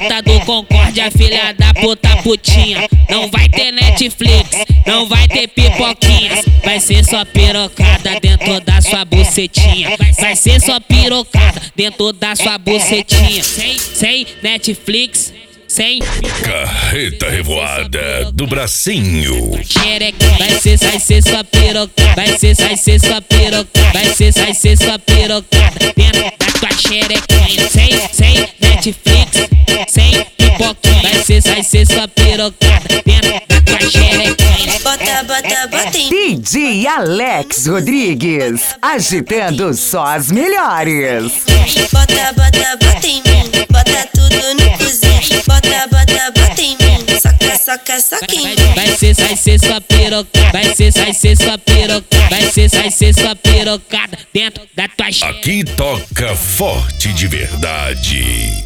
Garota do Concórdia, filha da puta putinha. Não vai ter Netflix, não vai ter pipoquinhas. Vai ser só pirocada dentro da sua bucetinha. Vai ser só pirocada dentro da sua bucetinha. Sem Netflix, sem Carreta Revoada do Bracinho. xereca. Vai ser só pirocada. Vai ser só pirocada. Vai ser só pirocada dentro da tua xerequinha. Sem Netflix, sem pipoquinha. Vai ser só pirocada dentro da tua xerequinha. Bota em DJ Alex Rodrigues, agitando só as melhores. bota em mim, bota tudo no cozinho. Bota em mim, soca em mim. Vai ser só pirocada. Vai ser só pirocada. Vai ser só pirocada dentro da tua xerequinha. Aqui toca forte de verdade.